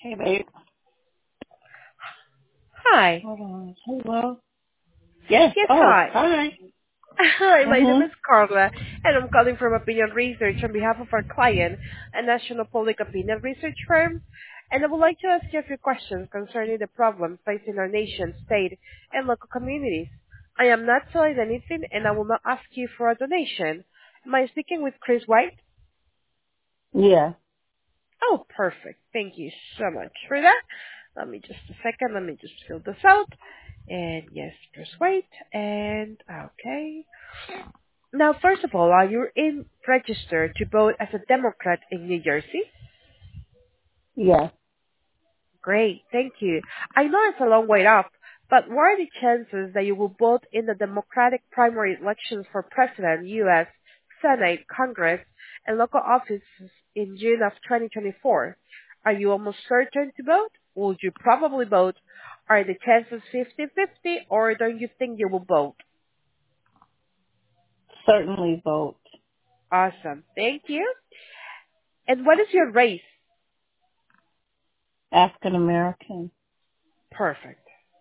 Hey, babe. Hi. Hold on. Hello. Yes. Yes, Oh, hi. hi. Hi, my name Mhm. is Carla, and I'm calling from Opinion Research on behalf of our client, a national public opinion research firm. And I would like to ask you a few questions concerning the problems facing our nation, state, and local communities. I am not selling anything, and I will not ask you for a donation. Am I speaking with Chris White? Yeah. Oh, perfect. Thank you so much for that. Let me just a second. Let me just fill this out. And yes, Chris White. And okay. Now, first of all, are you in registered to vote as a Democrat in New Jersey? Yeah. Great, thank you. I know it's a long way off, but what are the chances that you will vote in the Democratic primary elections for President, U.S., Senate, Congress, and local offices in June of 2024? Are you almost certain to vote? Would you probably vote? Are the chances 50-50, or don't you think you will vote? Certainly vote. Awesome, thank you. And what is your race? African American. Perfect.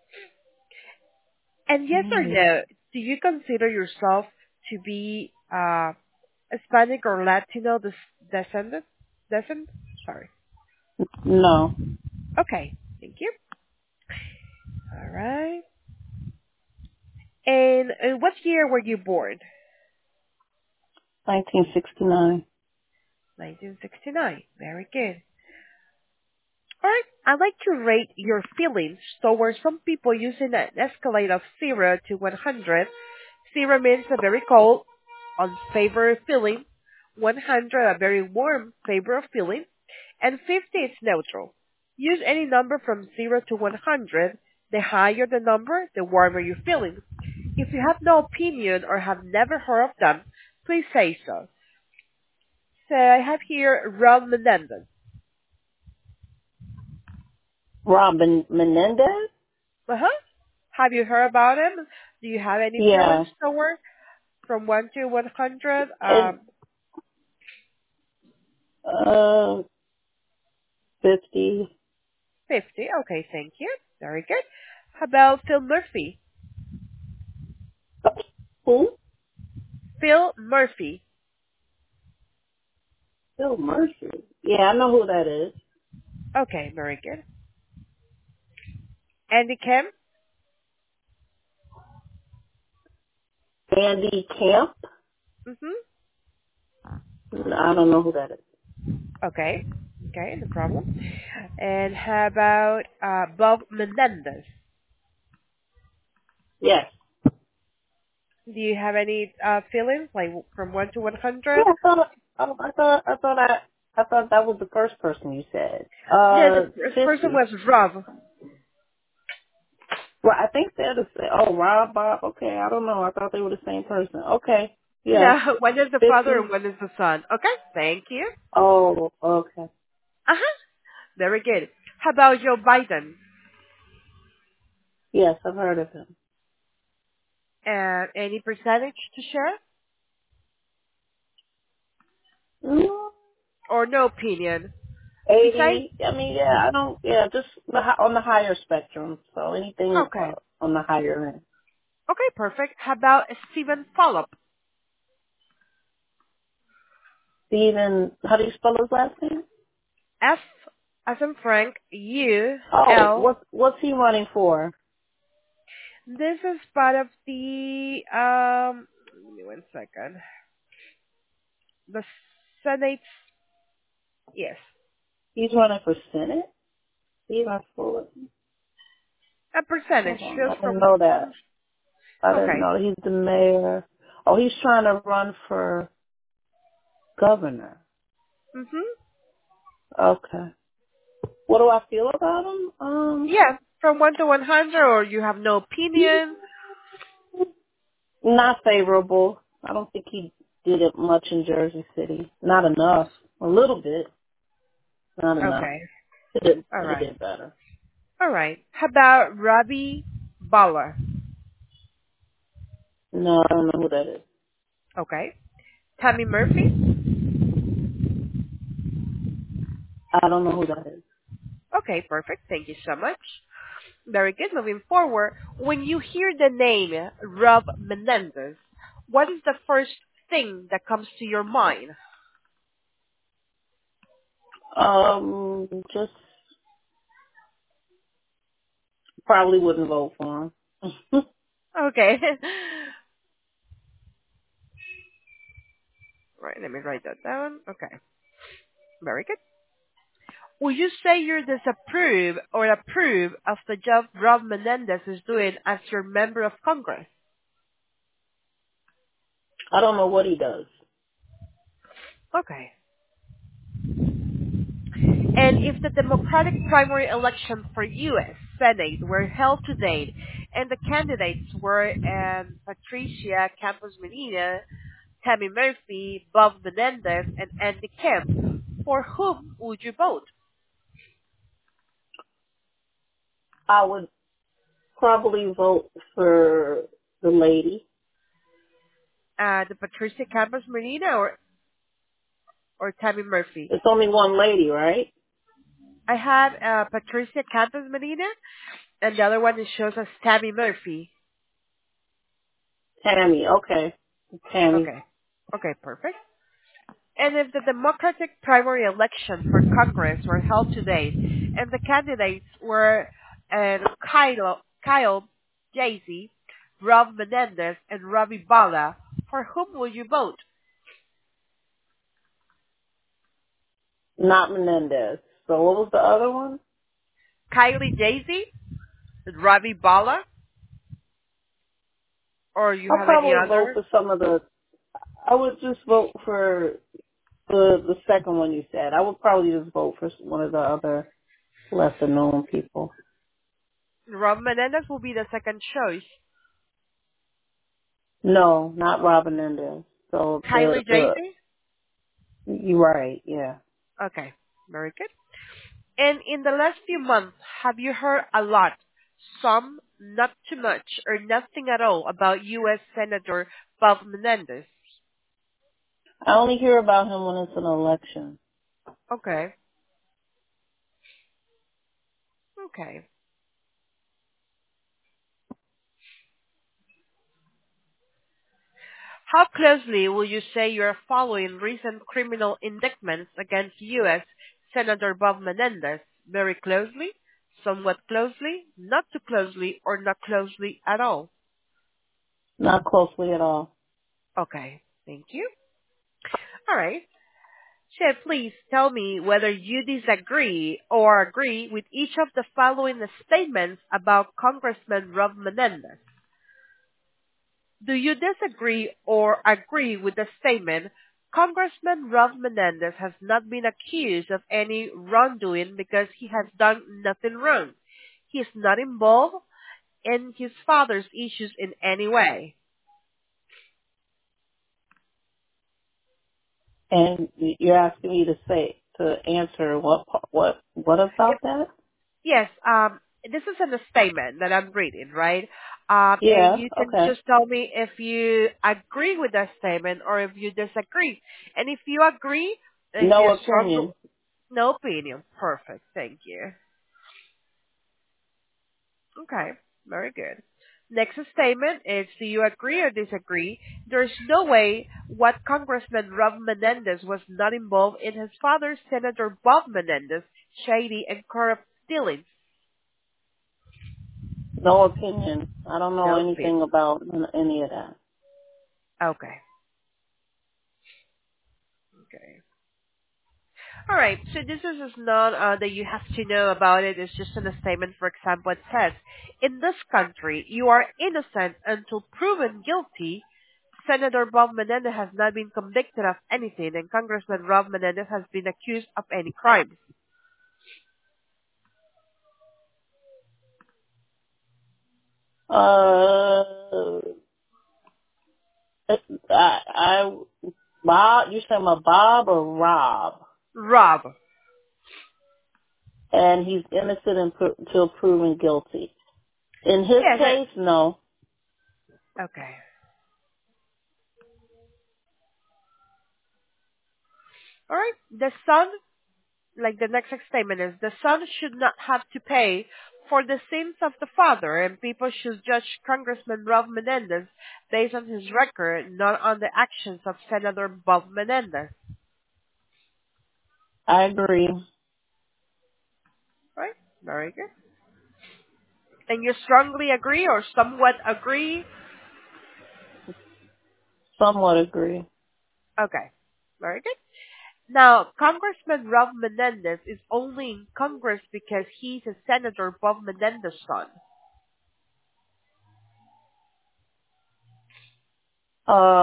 And yes or Mhm. no, do you consider yourself to be Hispanic or Latino descendant? Descent? Sorry. No. Okay, thank you. All right. And what year were you born? 1969. 1969. Very good. All right. I'd like to rate your feelings towards some people using an escalate of 0 to 100. 0 means a very cold, unfavorable feeling. 100, a very warm, favorable feeling. And 50 is neutral. Use any number from 0 to 100. The higher the number, the warmer you're feeling. If you have no opinion or have never heard of them, please say so. So I have here Ron Menendez. Robin Menendez? Uh-huh. Have you heard about him? Do you have any feelings Yeah. toward from 1 to 100? It, 50. 50. Okay, thank you. Very good. How about Phil Murphy? Who? Phil Murphy. Bill Murphy. Yeah, I know who that is. Okay, very good. Andy Kim? Andy Camp? Mm-hmm. I don't know who that is. Okay. Okay, no problem. And how about Bob Menendez? Yes. Do you have any feelings, like from 1 to Yeah, 100? I thought that was the first person you said. Yeah, the first person 50. was Rob. Well, I think they're the same. Oh, Rob, Bob. Okay, I don't know. I thought they were the same person. Okay, yeah, No, one is the father 50. and one is the son. Okay, thank you. Oh, okay. Uh-huh. Very good. How about Joe Biden? Yes, I've heard of him. Any percentage to share? Mm, Or no opinion? Besides? 80. I mean, yeah, I don't. Yeah, just on the higher spectrum. So anything Okay. on the higher end. Okay, perfect. How about Stephen Follop? Steven, how do you spell his last name? F as in Frank, U, Oh, L. what's he running for? This is part of the, give me one second. The Senate, yes. He's running for Senate. Steven Fuller. A percentage, Hold on, I just didn't from, know that. I didn't okay. know he's the mayor. Oh, he's trying to run for governor. Mm-hmm. Okay. What do I feel about him? Yeah, from 1 to 100, or you have no opinion? Not favorable. I don't think he did it much in Jersey City. Not enough. A little bit. Not enough. Okay. All Could have right. did better. All right. How about Robbie Balla? No, I don't know who that is. Okay. Tammy Murphy? I don't know who that is. Okay, perfect. Thank you so much. Very good. Moving forward, when you hear the name Rob Menendez, what is the first thing that comes to your mind? Just probably wouldn't vote for him. Okay. Right, let me write that down. Okay. Very good. Would you say you disapprove or approve of the job Rob Menendez is doing as your member of Congress? I don't know what he does. Okay. And if the Democratic primary election for U.S. Senate were held today, and the candidates were Patricia Campos Medina, Tammy Murphy, Bob Menendez, and Andy Kemp, for whom would you vote? I would probably vote for the lady. The Patricia Campos Medina or Tammy Murphy? It's only one lady, right? I have Patricia Campos Medina, and the other one it shows as Tammy Murphy. Tammy. Okay. Tammy. Okay. Okay, perfect. And if the Democratic primary election for Congress were held today, and the candidates were Kyle Jay-Z, Rob Menendez, and Robbie Bala, for whom would you vote? Not Menendez. So what was the other one? Kylie Jay-Z, Robbie Bala, or you I'll have any probably vote other? for some of the. I would just vote for the second one you said. I would probably just vote for one of the other lesser known people. Rob Menendez will be the second choice. No, not Robin Menendez. So Kylie Jay-Z? you're right. Yeah. Okay, very good. And in the last few months, have you heard a lot, some, not too much, or nothing at all about U.S. Senator Bob Menendez? I only hear about him when it's an election. Okay. Okay. How closely will you say you are following recent criminal indictments against U.S. Senator Bob Menendez? Very closely, somewhat closely, not too closely, or not closely at all? Not closely at all. Okay. Thank you. All right. So please tell me whether you disagree or agree with each of the following statements about Congressman Rob Menendez. Do you disagree or agree with the statement, Congressman Rob Menendez has not been accused of any wrongdoing because he has done nothing wrong? He is not involved in his father's issues in any way. And you're asking me to answer what about that? Yes, this is in the statement that I'm reading, right? And Yeah. you can Okay. just tell me if you agree with that statement or if you disagree. And if you agree, if No you're strong, opinion. no opinion. Perfect. Thank you. Okay, very good. Next statement is, do you agree or disagree? There's no way what Congressman Rob Menendez was not involved in his father, Senator Bob Menendez, shady and corrupt dealings. No opinion. I don't know No anything opinion. about any of that. Okay. Okay. All right. So this is not that you have to know about it. It's just in a statement. For example, it says, "In this country, you are innocent until proven guilty." Senator Bob Menendez has not been convicted of anything, and Congressman Rob Menendez has been accused of any crimes. Uh, I Bob. You said my Bob or Rob? Rob. And he's innocent until proven guilty. In his Yes. case, no. Okay. All right. The son like the next statement is, the son should not have to pay for the sins of the father, and people should judge Congressman Ralph Menendez based on his record, not on the actions of Senator Bob Menendez. I agree. Right? Very good. And you strongly agree or somewhat agree? Somewhat agree. Okay. Very good. Now, Congressman Ralph Menendez is only in Congress because he's a Senator Bob Menendez's son. Uh,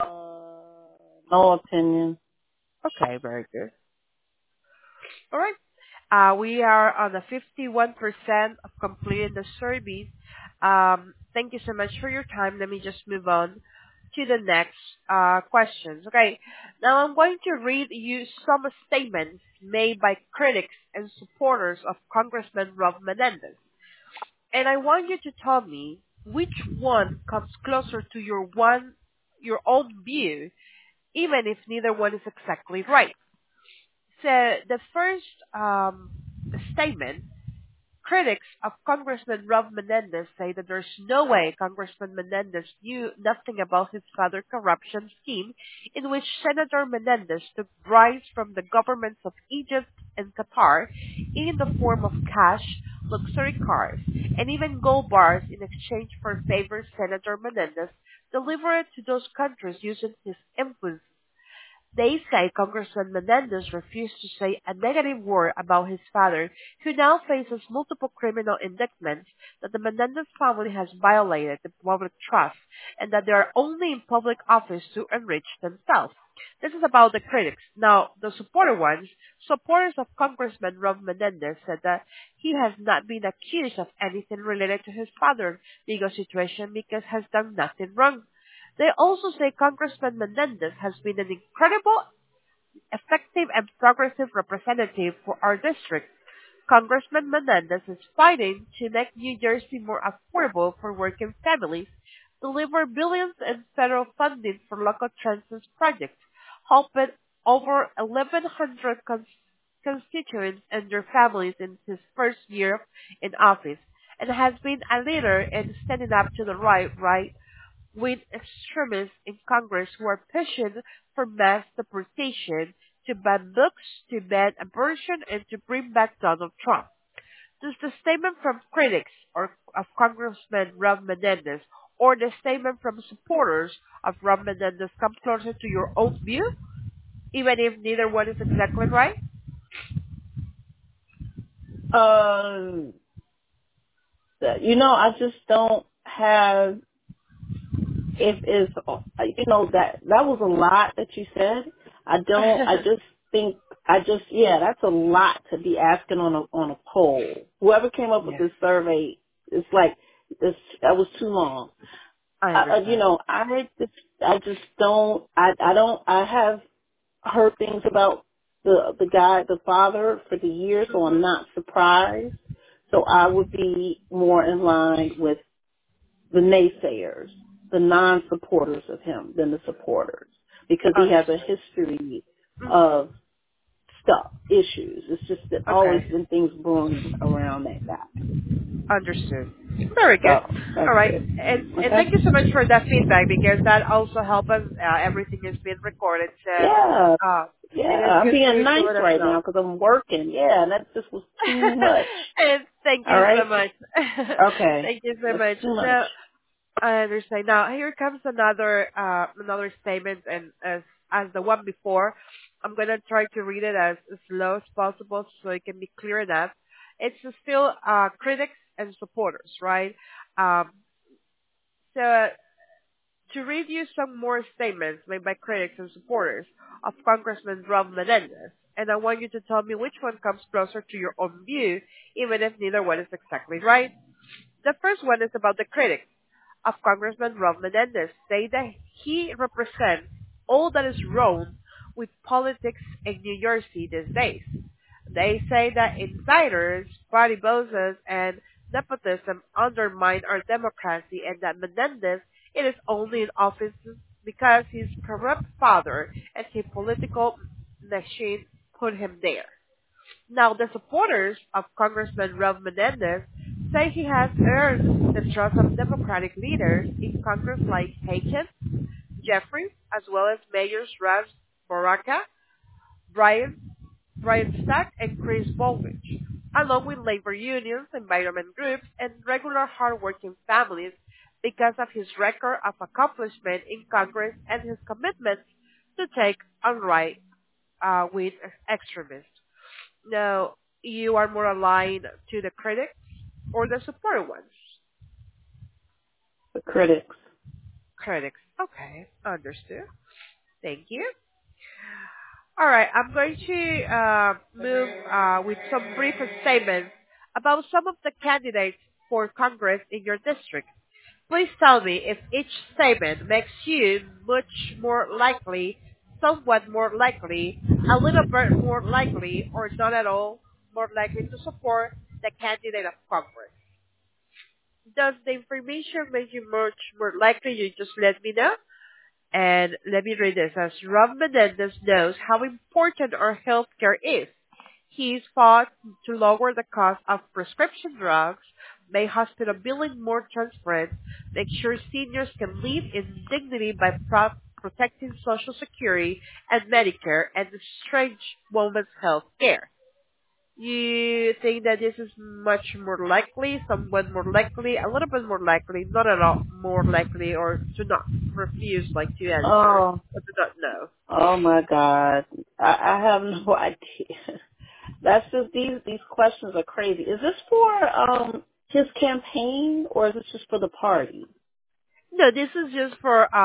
no opinion. Okay, very good. All right. We are on the 51% of completing the survey. Thank you so much for your time. Let me just move on to the next questions. Okay. Now I'm going to read you some statements made by critics and supporters of Congressman Rob Menendez. And I want you to tell me which one comes closer to your own view, even if neither one is exactly right. So the first statement, critics of Congressman Rob Menendez say that there's no way Congressman Menendez knew nothing about his father's corruption scheme in which Senator Menendez took bribes from the governments of Egypt and Qatar in the form of cash, luxury cars, and even gold bars in exchange for favors Senator Menendez delivered to those countries using his influence. They say Congressman Menendez refused to say a negative word about his father, who now faces multiple criminal indictments, that the Menendez family has violated the public trust, and that they are only in public office to enrich themselves. This is about the critics. Now, the supporters of Congressman Rob Menendez said that he has not been accused of anything related to his father's legal situation because has done nothing wrong. They also say Congressman Menendez has been an incredible, effective, and progressive representative for our district. Congressman Menendez is fighting to make New Jersey more affordable for working families, deliver billions in federal funding for local transit projects, helping over 1,100 constituents and their families in his first year in office, and has been a leader in standing up to the right with extremists in Congress who are pushing for mass deportation, to ban books, to ban abortion, and to bring back Donald Trump. Does the statement from critics of Congressman Rob Menendez or the statement from supporters of Rob Menendez come closer to your own view, even if neither one is exactly right? Uh, I just don't have, if it's, that was a lot that you said. I just think, that's a lot to be asking on a poll. Whoever came up with Yes, this survey, it's like, that was too long. I understand. I have heard things about the father for the year, so I'm not surprised. So I would be more in line with the naysayers, the non-supporters of him than the supporters, because he has a Understood. history Hmm. of issues. It's just that always Okay. been things brewing around that guy. Understood. Very good. So that's All right. it. And Okay? thank you so much for that feedback because that also helps us. Everything is being recorded. Yeah. So Yeah, it is I'm good for being you to nice let us right know. now because I'm working. Yeah, and that just was too much. And thank All you so right? much. Okay. Thank you so That's much. too much. Now, I understand. Now, here comes another statement, and as the one before, I'm gonna try to read it as slow as possible so it can be clear enough. It's still critics and supporters, right? Um, so to read you some more statements made by critics and supporters of Congressman Rob Menendez, and I want you to tell me which one comes closer to your own view, even if neither one is exactly right. The first one is about the critics of Congressman Rob Menendez, say that he represents all that is wrong with politics in New Jersey these days. They say that insiders, party bosses, and nepotism undermine our democracy and that Menendez it is only in office because his corrupt father and his political machine put him there. Now, the supporters of Congressman Rob Menendez say he has earned the trust of Democratic leaders in Congress like Haken, Jeffries, as well as Mayors Ras Baraka, Brian, Brian Stack, and Chris Baldwin, along with labor unions, environment groups, and regular hardworking families because of his record of accomplishment in Congress and his commitment to take on right with extremists. Now, you are more aligned to the critics or the supporter ones? The critics. Critics. Okay, understood. Thank you. All right, I'm going to move with some brief statements about some of the candidates for Congress in your district. Please tell me if each statement makes you much more likely, somewhat more likely, a little bit more likely, or not at all more likely to support the candidate of Congress. Does the information make you much more likely? You just let me know. And let me read this. As Rob Menendez knows how important our healthcare is, he's fought to lower the cost of prescription drugs, make hospital billing more transparent, make sure seniors can live in dignity by protecting Social Security and Medicare, and stretch women's health care. You think that this is much more likely, somewhat more likely, a little bit more likely, not at all more likely, or to not refuse, like to answer, Oh, or to not know? oh my God. I have no idea. That's just these questions are crazy. Is this for his campaign or is this just for the party? No, this is just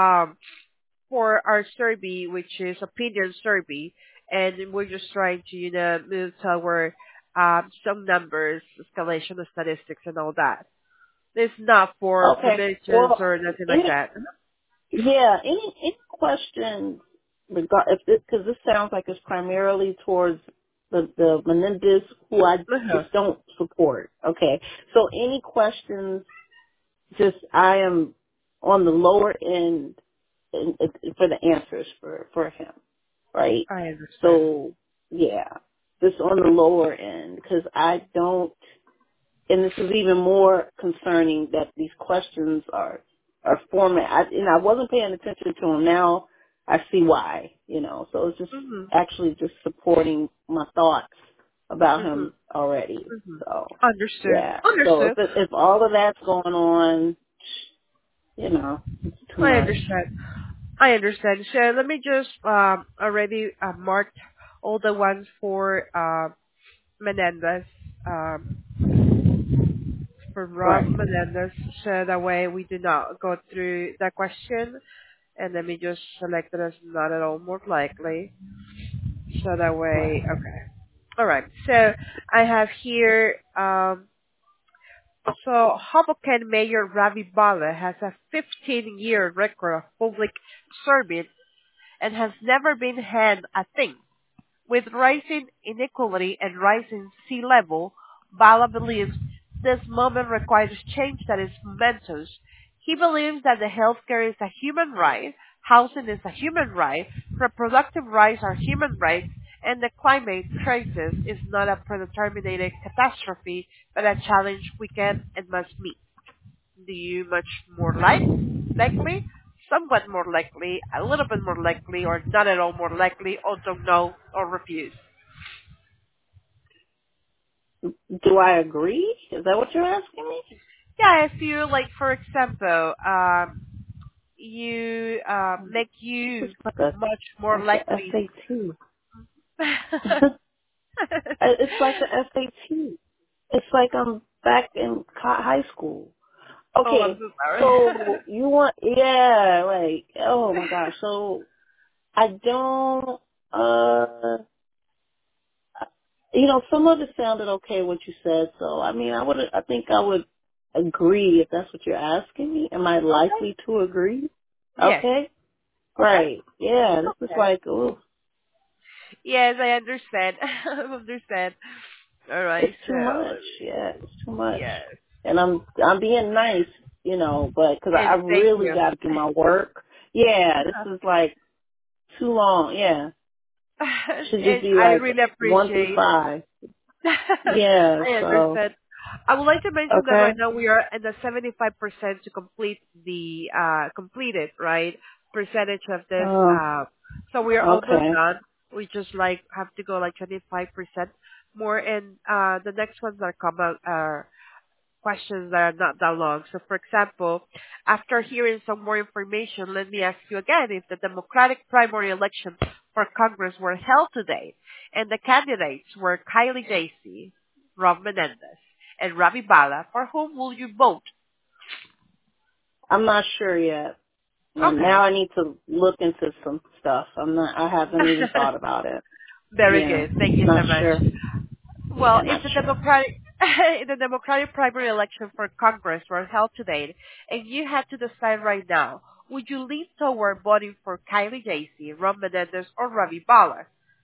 for our survey, which is opinion survey, and we're just trying to move toward some numbers, escalation of statistics, and all that. It's not for Okay. predictions Well, or nothing like any, that. yeah. Any questions regard because this sounds like it's primarily towards the Menendez, who I Uh-huh. just don't support. Okay. So any questions? Just I am on the lower end for the answers for him, right? I understand. So yeah, just on the lower end because I don't, and this is even more concerning that these questions are format. I wasn't paying attention to them. Now I see why. So it's just Mhm. actually just supporting my thoughts about Mhm. him already. Mhm. So Understood. yeah. So Understood. if all of that's going on, it's too I much. understand. I understand. So let me just already mark all the ones for Menendez, um, for Rob Right. Menendez, so that way we do not go through that question. And let me just select it as not at all more likely, so that way, Right. okay. All right. So I have here. So Hoboken Mayor Ravi Bala has a 15-year record of public service and has never been hand a thing. With rising inequality and rising sea level, Bala believes this moment requires change that is momentous. He believes that the healthcare is a human right, housing is a human right, reproductive rights are human rights, and the climate crisis is not a predetermined catastrophe, but a challenge we can and must meet. Do you much more likely, somewhat more likely, a little bit more likely, or not at all more likely, or don't know, or refuse? Do I agree? Is that what you're asking me? Yeah, if you like, for example, you make This is you much more like a likely. SAT. It's like the SAT. It's like I'm back in high school. Oh, I'm Okay, so sorry. so you want, yeah, like, oh my gosh. So I don't, some of it sounded okay what you said. So I mean, I think I would agree if that's what you're asking me. Am I Okay. likely to agree? Yes. Okay. Okay. Right. Yeah, this is Okay. like, ooh, Yes, I understand. I understand. All it's right. So, too much. Yeah, it's too much. yes. And I'm being nice, but because I And thank really you. got to do my work. Yeah, this is like too long. Yeah, should just And be I like really 1 through appreciate. 5. Yeah, I so, understand. I would like to mention that right okay. now we are at the 75% to complete the completed, right, percentage of this. Oh, So we are almost okay. done. We just like have to go like 25% more, and the next ones that come out are questions that are not that long. So, for example, after hearing some more information, let me ask you again if the Democratic primary election for Congress were held today and the candidates were Kylie Jacy, Rob Menendez, and Ravi Bala, for whom will you vote? I'm not sure yet. And now Okay. I need to look into some stuff. I haven't even thought about it. Very Yeah. good. Thank you Not so much. sure. Well, Yeah, if not the sure. Democratic if the Democratic primary election for Congress were held today, and you had to decide right now, would you lean toward voting for Kylie Jacy, Ron Menendez, or Ravi Bala?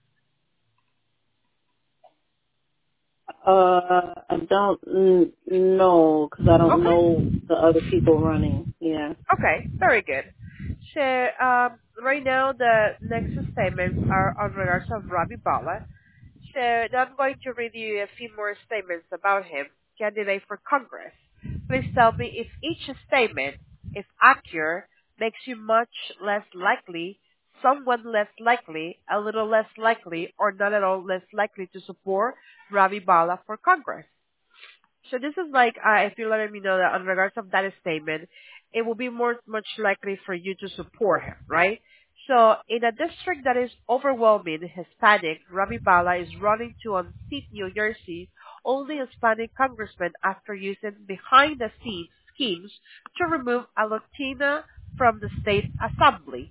I don't know because I don't know Okay. the other people running. Yeah. Okay. Very good. So, right now the next statements are on regards of Ravi Bala. So now I'm going to read you a few more statements about him, candidate for Congress. Please tell me if each statement, if accurate, makes you much less likely, somewhat less likely, a little less likely, or not at all less likely to support Ravi Bala for Congress. So this is like, if you're letting me know that on regards of that statement, it will be much likely for you to support him, right? So in a district that is overwhelming Hispanic, Ravi Bala is running to unseat New Jersey's only Hispanic congressman after using behind-the-scenes schemes to remove a Latina from the state assembly.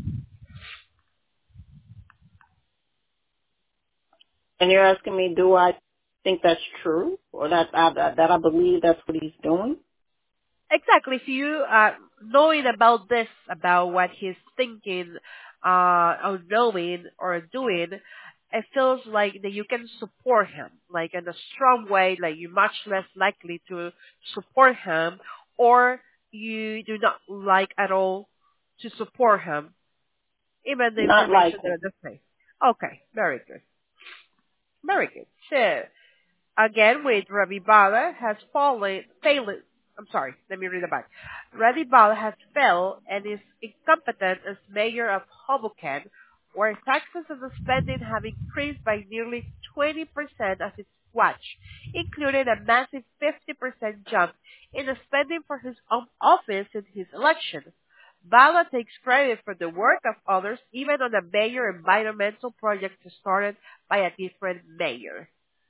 And you're asking me, do I think that's true, or that I believe that's what he's doing? Exactly. If you knowing about this, about what he's thinking, or knowing or doing, it feels like that you can support him, like in a strong way. Like you're much less likely to support him, or you do not like at all to support him, even the Not information likely. that they say. Okay, very good, very good. So. Again, with Ravi Bala has failed. I'm sorry, let me read it back. Ravi Bala has failed and is incompetent as mayor of Hoboken, where taxes and spending have increased by nearly 20% as its watch, including a massive 50% jump in the spending for his own office in his election. Bala takes credit for the work of others, even on a major environmental project started by a different mayor.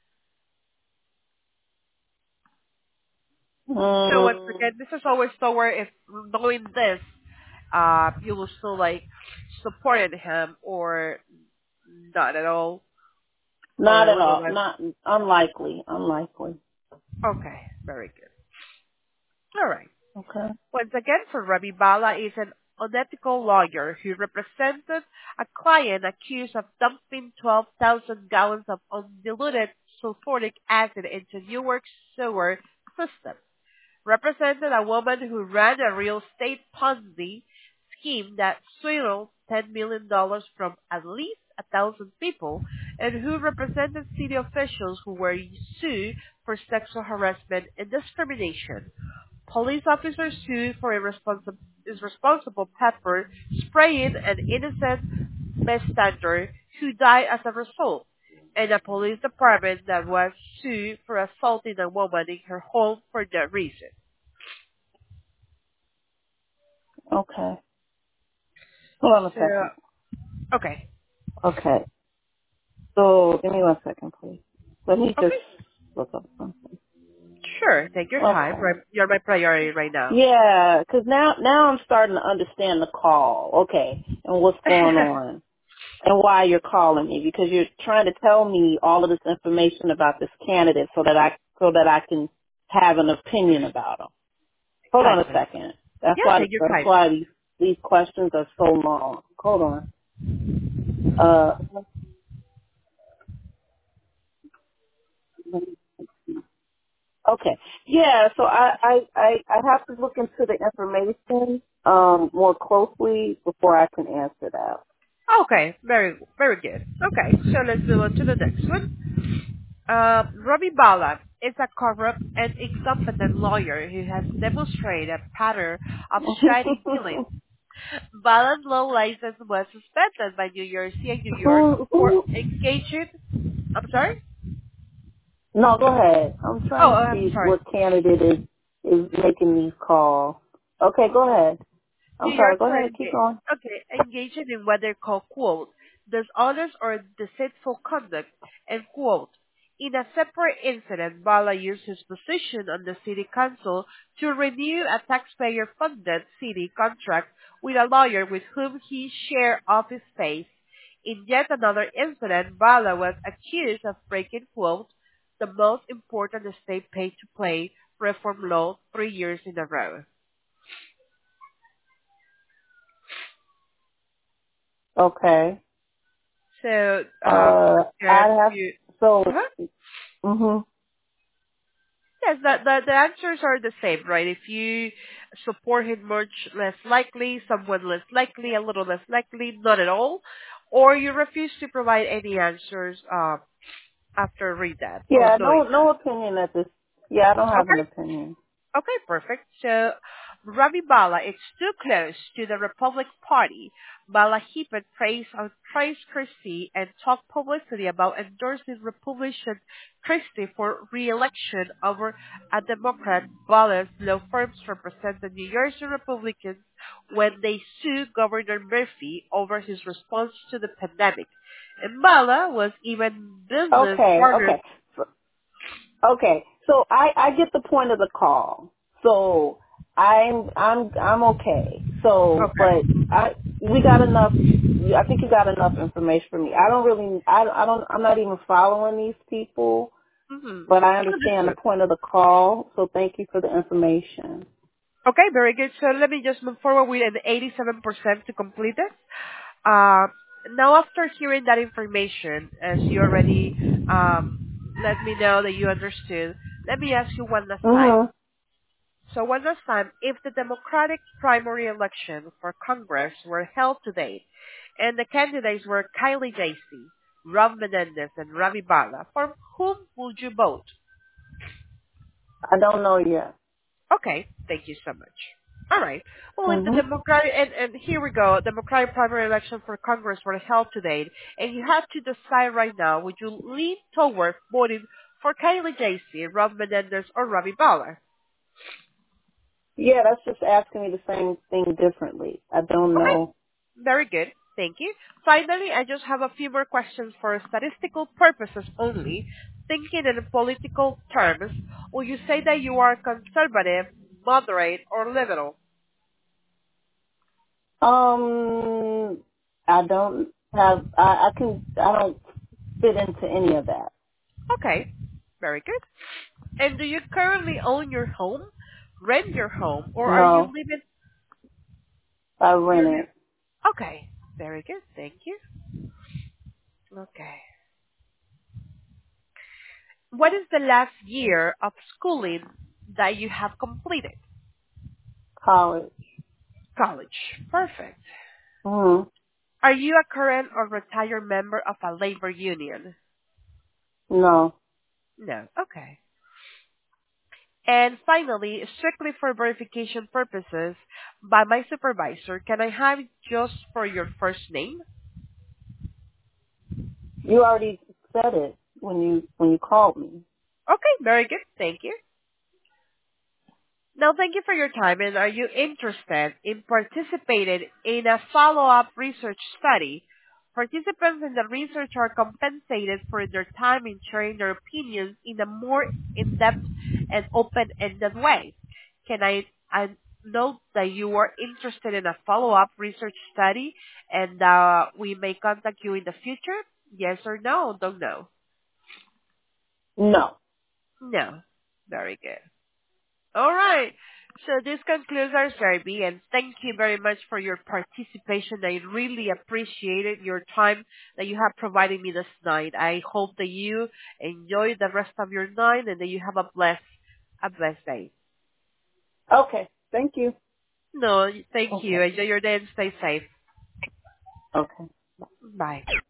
So once Mm, again, this is always so where if knowing this, you will still like supporting him or not at all or not a at little all. less. Not unlikely. Unlikely. Okay, very good. All right. Okay. Once again, for Ravi Bala is an unethical lawyer who represented a client accused of dumping 12,000 gallons of undiluted sulfuric acid into Newark's sewer system. Represented a woman who ran a real estate Ponzi scheme that swindled $10 million dollars from at least 1,000 people, and who represented city officials who were sued for sexual harassment and discrimination. Police officers sued for irresponsible pepper spraying an innocent bystander who died as a result, and a police department that was sued for assaulting a woman in her home for that reason. Okay. Hold on a So, second. okay. Okay. So give me 1 second, please. Let me just Okay. look up something. Sure. Take your time. Okay. You're my priority right now. Yeah, 'cause now I'm starting to understand the call. Okay, and what's going on and why you're calling me, because you're trying to tell me all of this information about this candidate so that I can have an opinion about him. Hold on a Exactly. second. That's Yeah, why take your that's time. why these questions are so long. Hold on. Uh, okay. Yeah. So I have to look into the information more closely before I can answer that. Okay. Very, very good. Okay. So let's move on to the next one. Robbie Bala is a corrupt and incompetent lawyer who has demonstrated a pattern of shady dealings. Bala's law license was suspended by New Jersey and New York for who? engaging. I'm sorry. No, go ahead. I'm Oh, trying to I'm see sorry. what candidate is making these calls. Okay, go ahead. I'm New sorry. York Go for ahead. Keep going. engaging in what they call, quote, dishonest or deceitful conduct, and quote, in a separate incident, Bala used his position on the city council to renew a taxpayer-funded city contract with a lawyer with whom he shared office space. In yet another incident, Bala was accused of breaking, quote, the most important state pay-to-play reform law 3 years in a row. Okay. So, I if have you, so. uh-huh. Mhm. Yes, the answers are the same, right? If you support him, much less likely, someone less likely, a little less likely, not at all, or you refuse to provide any answers after read that or Yeah. knowing No opinion at this. Yeah, I don't that. have an Okay. opinion. Okay, perfect. So, Ravi Bala is too close to the Republic Party. Bala heaped praise on Christie and talked publicly about endorsing Republican Christie for re-election over a Democrat. Bala's law firms represent the New Jersey Republicans when they sued Governor Murphy over his response to the pandemic. And Bala was even business Okay. partners. Okay. Okay, so I get the point of the call. So I'm okay. So, Okay. but we got enough. I think you got enough information for me. I don't really. I don't. I'm not even following these people, Mm-hmm. but I understand the Understood. point of the call. So thank you for the information. Okay, very good. So let me just move forward with an 87% to complete this. Uh, Now, after hearing that information, as you already let me know that you understood, let me ask you one last time. Mhm. So one last time, if the Democratic primary election for Congress were held today, and the candidates were Kylie J.C., Rob Menendez, and Ravi Bala, for whom would you vote? I don't know yet. Okay, thank you so much. All right. Well, if the Mhm. Democratic, and here we go, Democratic primary election for Congress were held today, and you have to decide right now, would you lean toward voting for Kylie J.C., Rob Menendez, or Ravi Bala? Yeah, that's just asking me the same thing differently. I don't Okay, know. very good. Thank you. Finally, I just have a few more questions for statistical purposes only. Thinking in political terms, will you say that you are conservative, moderate, or liberal? I don't have. I can. I don't fit into any of that. Okay, very good. And do you currently own your home, rent your home, or are you No, living? I You're rent it. okay. Very good. Thank you. Okay. What is the last year of schooling that you have completed? College. College. Perfect. Hmm. Are you a current or retired member of a labor union? No. No. Okay. And finally, strictly for verification purposes, by my supervisor, can I have just for your first name? You already said it when you called me. Okay, very good. Thank you. Now, thank you for your time. And are you interested in participating in a follow-up research study? Participants in the research are compensated for their time in sharing their opinions in a more in-depth and open-ended way. I note that you are interested in a follow-up research study and we may contact you in the future? Yes or no? Don't know. No. No. Very good. All right. So this concludes our survey, and thank you very much for your participation. I really appreciated your time that you have provided me this night. I hope that you enjoy the rest of your night and that you have a blessed day. Okay. Thank you. No, thank you. Okay. Enjoy your day and stay safe. Okay. Bye.